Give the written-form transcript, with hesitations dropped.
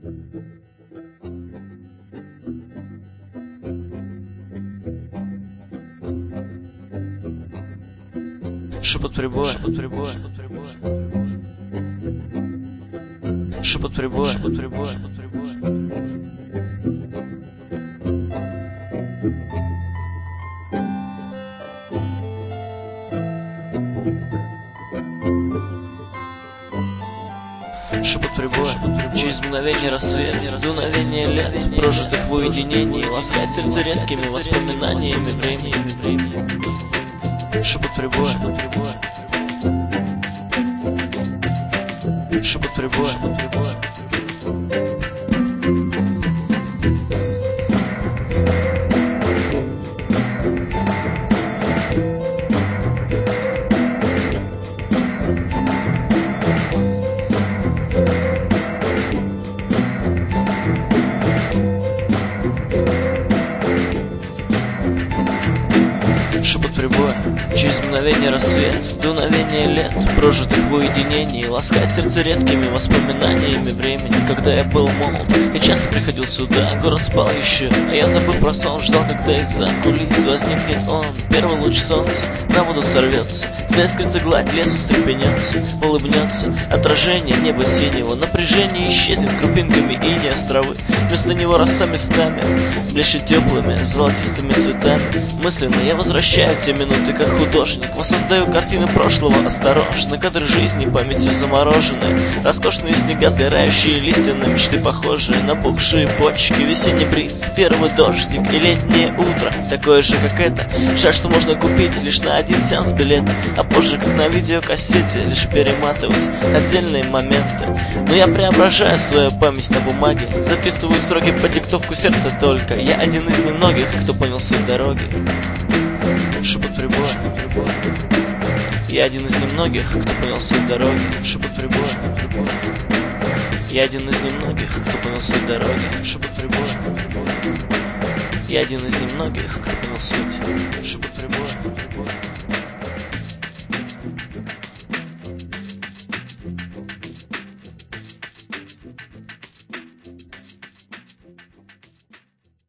Шепот прибоя, шепот прибоя, шепот прибоя, шепот прибоя, шепот прибоя. Шепот прибоя, через мгновение рассвет, дуновение лет, прожитых в уединении, ласкает сердце редкими воспоминаниями времени. Шепот прибоя, шепот прибоя, шепот прибоя. Шепот прибоя, через мгновение рассвет, дуновение лет, прожитых в уединении, ласкает сердце редкими воспоминаниями времени. Когда я был молод, я часто приходил сюда, город спал еще, а я забыл про сон, ждал, когда из-за кулис возникнет он. Первый луч солнца на воду сорвется, заискрится гладь, лес встрепенется, улыбнется отражение неба синего, напряжение исчезнет крупинками иней островы. Вместо него роса местами блещет теплыми золотистыми цветами. Мысленно я возвращаю те минуты, как художник, воссоздаю картины прошлого осторожно. Кадры жизни памятью замороженные, роскошные снега, сгорающие листья, на мечты похожие, набухшие почки, весенний бриз, первый дождик и летнее утро, такое же, как это. Жаль, что можно купить лишь на один сеанс билета, а позже, как на видеокассете, лишь перематывать отдельные моменты. Но я преображаю свою память на бумаге, записываю строки по диктовку сердца только. Я один из немногих, кто понял суть дороги. Шепот прибоя, я один из немногих, кто понял суть дороги. Шепот прибоя, я один из немногих, кто понял суть дороги. Шепот прибоя, я один из немногих, кто понял суть. Шепот прибоя.